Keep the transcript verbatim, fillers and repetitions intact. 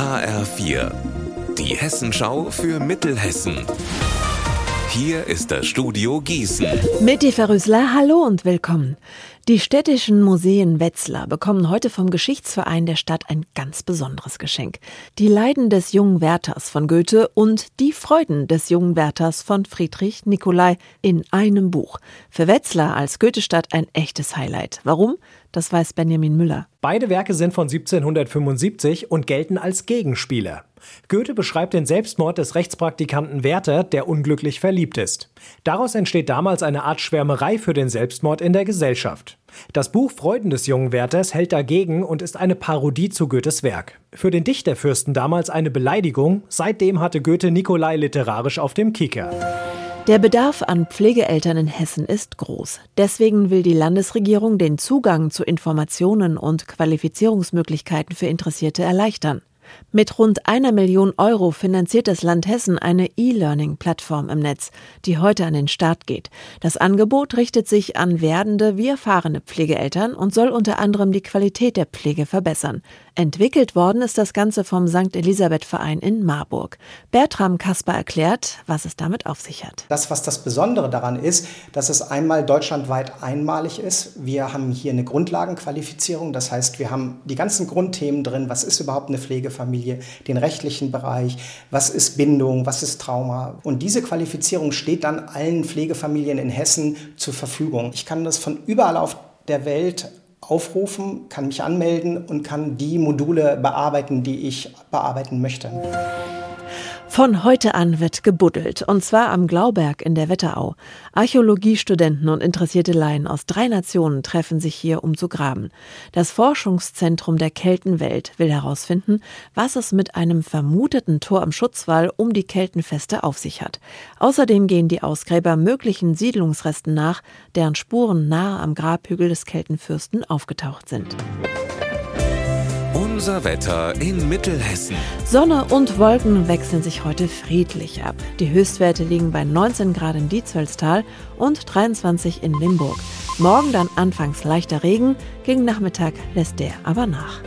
H R vier, die Hessenschau für Mittelhessen. Hier ist das Studio Gießen. Mit Eva Rösler, hallo und willkommen. Die städtischen Museen Wetzlar bekommen heute vom Geschichtsverein der Stadt ein ganz besonderes Geschenk. Die Leiden des jungen Werthers von Goethe und die Freuden des jungen Werthers von Friedrich Nicolai in einem Buch. Für Wetzlar als Goethestadt ein echtes Highlight. Warum? Das weiß Benjamin Müller. Beide Werke sind von siebzehnhundertfünfundsiebzig und gelten als Gegenspieler. Goethe beschreibt den Selbstmord des Rechtspraktikanten Werther, der unglücklich verliebt ist. Daraus entsteht damals eine Art Schwärmerei für den Selbstmord in der Gesellschaft. Das Buch Freuden des jungen Werthers hält dagegen und ist eine Parodie zu Goethes Werk. Für den Dichterfürsten damals eine Beleidigung, seitdem hatte Goethe Nicolai literarisch auf dem Kieker. Der Bedarf an Pflegeeltern in Hessen ist groß. Deswegen will die Landesregierung den Zugang zu Informationen und Qualifizierungsmöglichkeiten für Interessierte erleichtern. Mit rund einer Million Euro finanziert das Land Hessen eine E-Learning-Plattform im Netz, die heute an den Start geht. Das Angebot richtet sich an werdende wie erfahrene Pflegeeltern und soll unter anderem die Qualität der Pflege verbessern. Entwickelt worden ist das Ganze vom Sankt Elisabeth-Verein in Marburg. Bertram Kasper erklärt, was es damit auf sich hat. Das, was das Besondere daran ist, dass es einmal deutschlandweit einmalig ist. Wir haben hier eine Grundlagenqualifizierung, das heißt, wir haben die ganzen Grundthemen drin. Was ist überhaupt eine Pflegefamilie, den rechtlichen Bereich, was ist Bindung, was ist Trauma. Und diese Qualifizierung steht dann allen Pflegefamilien in Hessen zur Verfügung. Ich kann das von überall auf der Welt aufrufen, kann mich anmelden und kann die Module bearbeiten, die ich bearbeiten möchte. Von heute an wird gebuddelt, und zwar am Glauberg in der Wetterau. Archäologiestudenten und interessierte Laien aus drei Nationen treffen sich hier, um zu graben. Das Forschungszentrum der Keltenwelt will herausfinden, was es mit einem vermuteten Tor am Schutzwall um die Keltenfeste auf sich hat. Außerdem gehen die Ausgräber möglichen Siedlungsresten nach, deren Spuren nahe am Grabhügel des Keltenfürsten aufgetaucht sind. Unser Wetter in Mittelhessen. Sonne und Wolken wechseln sich heute friedlich ab. Die Höchstwerte liegen bei neunzehn Grad im Diezwölstal und dreiundzwanzig in Limburg. Morgen dann anfangs leichter Regen, gegen Nachmittag lässt der aber nach.